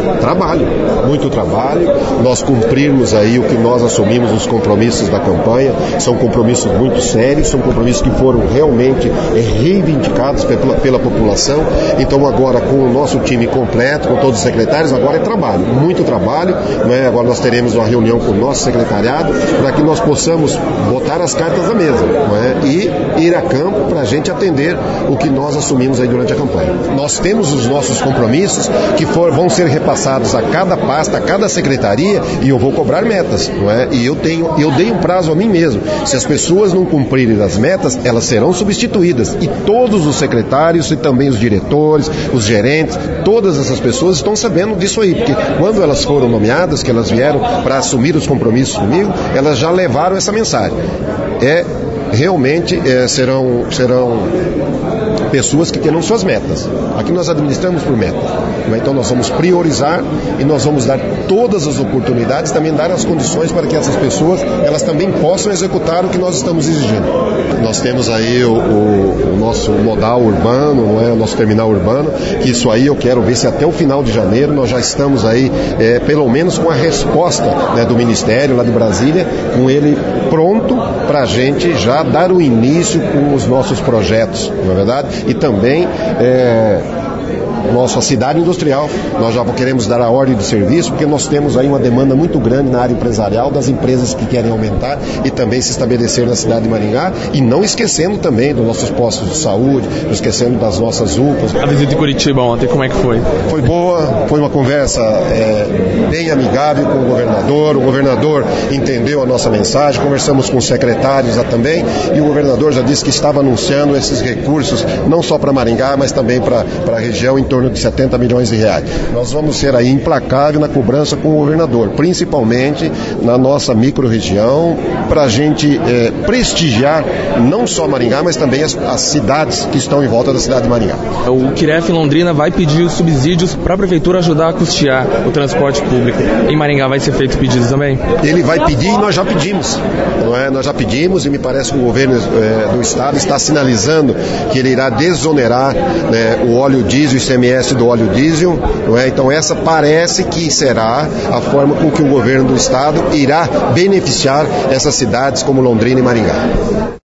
Trabalho, muito trabalho, nós cumprirmos aí o que nós assumimos, os compromissos da campanha, são compromissos muito sérios, são compromissos que foram realmente reivindicados pela população. Então agora com o nosso time completo, com todos os secretários, agora é trabalho, muito trabalho, né? Agora nós teremos uma reunião com o nosso secretariado para que nós possamos botar as cartas na mesa, né? E ir a campo para a gente atender o que nós assumimos aí durante a campanha. Nós temos os nossos compromissos que vão ser repassados a cada pasta, a cada secretaria, e eu vou cobrar metas, não é? E eu dei um prazo a mim mesmo. Se as pessoas não cumprirem as metas, elas serão substituídas. E todos os secretários e também os diretores, os gerentes, todas essas pessoas estão sabendo disso aí, porque quando elas foram nomeadas, que elas vieram para assumir os compromissos comigo, elas já levaram essa mensagem. Realmente serão pessoas que terão suas metas. Aqui nós administramos por metas. Então nós vamos priorizar e nós vamos dar todas as oportunidades, também dar as condições para que essas pessoas, elas também possam executar o que nós estamos exigindo. Nós temos aí o nosso modal urbano, não é? O nosso terminal urbano, que isso aí eu quero ver se até o final de janeiro nós já estamos aí, pelo menos com a resposta, né, do Ministério lá de Brasília, com ele pronto para a gente já dar o início com os nossos projetos, não é verdade? E também nossa cidade industrial, nós já queremos dar a ordem de serviço, porque nós temos aí uma demanda muito grande na área empresarial, das empresas que querem aumentar e também se estabelecer na cidade de Maringá, e não esquecendo também dos nossos postos de saúde, não esquecendo das nossas UPAs. A visita em Curitiba ontem, como é que foi? Foi boa, foi uma conversa bem amigável com o governador entendeu a nossa mensagem, conversamos com os secretários lá também, e o governador já disse que estava anunciando esses recursos, não só para Maringá, mas também para a região, em torno de 70 milhões de reais. Nós vamos ser aí implacável na cobrança com o governador, principalmente na nossa micro-região, para a gente prestigiar não só Maringá, mas também as cidades que estão em volta da cidade de Maringá. O QIREF em Londrina vai pedir os subsídios para a prefeitura ajudar a custear o transporte público. Em Maringá vai ser feito pedido também? Ele vai pedir e nós já pedimos, não é? Nós já pedimos e me parece que o governo do estado está sinalizando que ele irá desonerar, né, o óleo diesel e ICMS do óleo diesel, não é? Então essa parece que será a forma com que o governo do estado irá beneficiar essas cidades como Londrina e Maringá.